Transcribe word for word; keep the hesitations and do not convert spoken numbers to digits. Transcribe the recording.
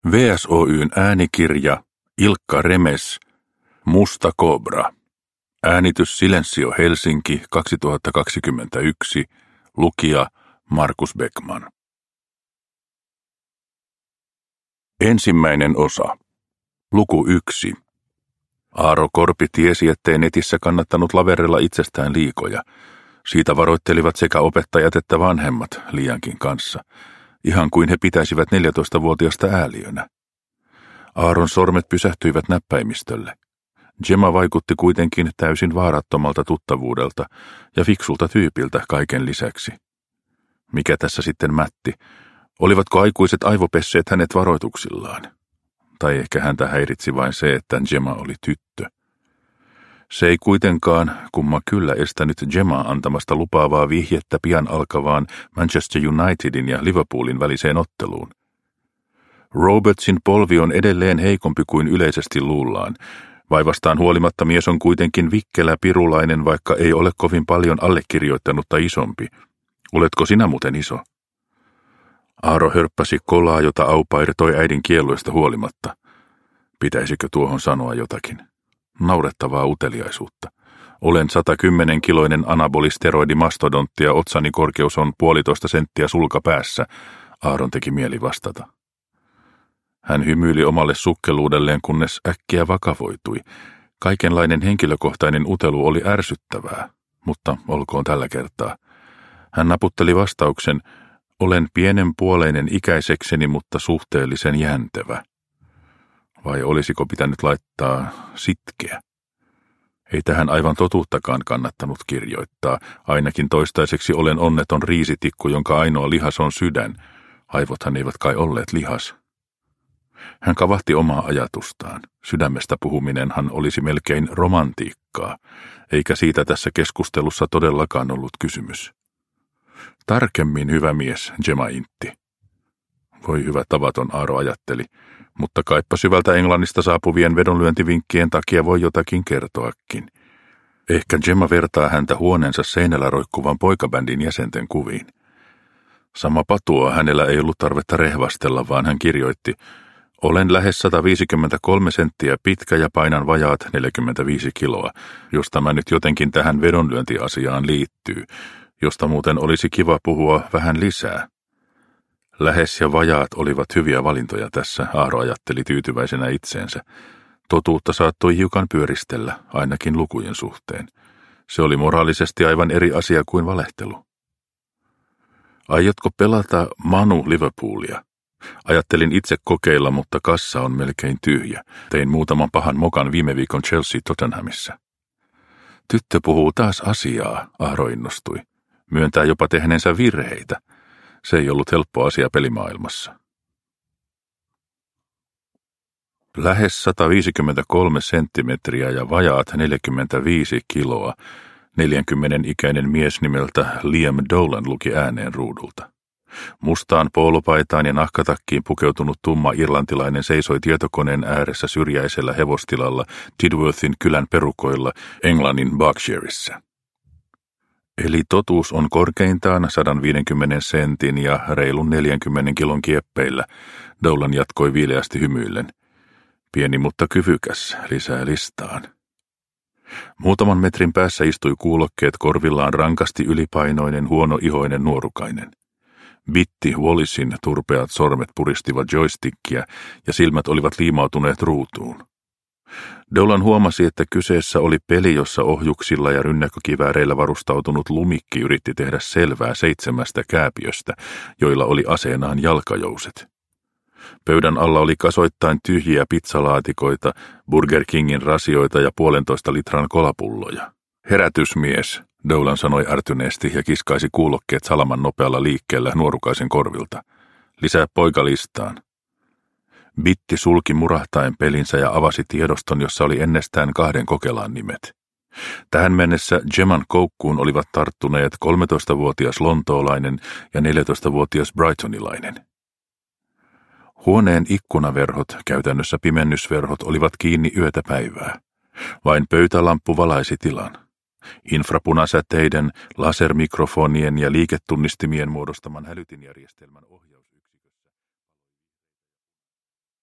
V S Oy:n äänikirja Ilkka Remes, Musta Kobra. Äänitys Silensio Helsinki kaksituhattakaksikymmentäyksi. Lukija Markus Beckman. Ensimmäinen osa. Luku yksi. Aaro Korpi tiesi, ettei netissä kannattanut laverella itsestään liikoja. Siitä varoittelivat sekä opettajat että vanhemmat liiankin kanssa, ihan kuin he pitäisivät neljätoistavuotiaasta ääliönä. Aaron sormet pysähtyivät näppäimistölle. Gemma vaikutti kuitenkin täysin vaarattomalta tuttavuudelta ja fiksulta tyypiltä kaiken lisäksi. Mikä tässä sitten mätti? Olivatko aikuiset aivopesseet hänet varoituksillaan? Tai ehkä häntä häiritsi vain se, että Gemma oli tyttö. Se ei kuitenkaan, kumma kyllä, estänyt Gemmaa antamasta lupaavaa vihjettä pian alkavaan Manchester Unitedin ja Liverpoolin väliseen otteluun. Robertsin polvi on edelleen heikompi kuin yleisesti luullaan. Vaivastaan huolimatta mies on kuitenkin vikkelä pirulainen, vaikka ei ole kovin paljon allekirjoittanutta isompi. Oletko sinä muuten iso? Aaro hörppäsi kolaa, jota au pair toi äidin kielloista huolimatta. Pitäisikö tuohon sanoa jotakin? Naurettavaa uteliaisuutta. Olen satakymmenen kiloinen anabolisteroidimastodontti ja otsani korkeus on puolitoista senttiä sulkapäässä, Aaron teki mieli vastata. Hän hymyili omalle sukkeluudelleen, kunnes äkkiä vakavoitui. Kaikenlainen henkilökohtainen utelu oli ärsyttävää, mutta olkoon tällä kertaa. Hän naputteli vastauksen, olen pienenpuoleinen ikäisekseni, mutta suhteellisen jäntevä. Vai olisiko pitänyt laittaa sitkeä? Ei tähän aivan totuuttakaan kannattanut kirjoittaa. Ainakin toistaiseksi olen onneton riisitikku, jonka ainoa lihas on sydän. Aivothan eivät kai olleet lihas. Hän kavahti omaa ajatustaan. Sydämestä puhuminenhan olisi melkein romantiikkaa, eikä siitä tässä keskustelussa todellakaan ollut kysymys. Tarkemmin, hyvä mies, Gemma intti. Voi hyvä tavaton, Aaro ajatteli, mutta kaipa syvältä Englannista saapuvien vedonlyöntivinkkien takia voi jotakin kertoakin. Ehkä Gemma vertaa häntä huoneensa seinällä roikkuvan poikabändin jäsenten kuviin. Sama patua hänellä ei ollut tarvetta rehvastella, vaan hän kirjoitti, olen lähes sata viisikymmentäkolme senttiä pitkä ja painan vajaat neljäkymmentäviisi kiloa, jos tämä nyt jotenkin tähän vedonlyöntiasiaan liittyy, josta muuten olisi kiva puhua vähän lisää. Lähes ja vajaat olivat hyviä valintoja tässä, Aaro ajatteli tyytyväisenä itseensä. Totuutta saattoi hiukan pyöristellä, ainakin lukujen suhteen. Se oli moraalisesti aivan eri asia kuin valehtelu. Aiotko pelata Manu Liverpoolia? Ajattelin itse kokeilla, mutta kassa on melkein tyhjä. Tein muutaman pahan mokan viime viikon Chelsea Tottenhamissa. Tyttö puhuu taas asiaa, Aaro innostui. Myöntää jopa tehneensä virheitä. Se ei ollut helppo asia pelimaailmassa. Lähes sata viisikymmentäkolme senttimetriä ja vajaat neljäkymmentäviisi kiloa. neljänkymmenen ikäinen mies nimeltä Liam Dolan luki ääneen ruudulta. Mustaan poolopaitaan ja nahkatakkiin pukeutunut tumma irlantilainen seisoi tietokoneen ääressä syrjäisellä hevostilalla Tidworthin kylän perukoilla Englannin Berkshireissa. Eli totuus on korkeintaan sata viisikymmentä sentin ja reilun neljänkymmenen kilon kieppeillä, Dolan jatkoi viileästi hymyillen. Pieni mutta kyvykäs, lisää listaan. Muutaman metrin päässä istui kuulokkeet korvillaan rankasti ylipainoinen, huonoihoinen nuorukainen. Bitti Wallisin turpeat sormet puristivat joystickia ja silmät olivat liimautuneet ruutuun. Dolan huomasi, että kyseessä oli peli, jossa ohjuksilla ja rynnäkkökivääreillä varustautunut lumikki yritti tehdä selvää seitsemästä kääpiöstä, joilla oli aseenaan jalkajouset. Pöydän alla oli kasoittain tyhjiä pizzalaatikoita, Burger Kingin rasioita ja puolentoista litran kolapulloja. Herätysmies, Dolan sanoi ärtyneesti ja kiskaisi kuulokkeet salaman nopealla liikkeellä nuorukaisen korvilta. Lisää poikalistaan. Bitti sulki murahtaen pelinsä ja avasi tiedoston, jossa oli ennestään kahden kokelaan nimet. Tähän mennessä Gemman koukkuun olivat tarttuneet kolmetoistavuotias lontoolainen ja neljätoistavuotias brightonilainen. Huoneen ikkunaverhot, käytännössä pimennysverhot, olivat kiinni yötä päivää. Vain pöytälamppu valaisi tilan. Infrapunasäteiden, lasermikrofonien ja liiketunnistimien muodostaman hälytinjärjestelmän ohjaus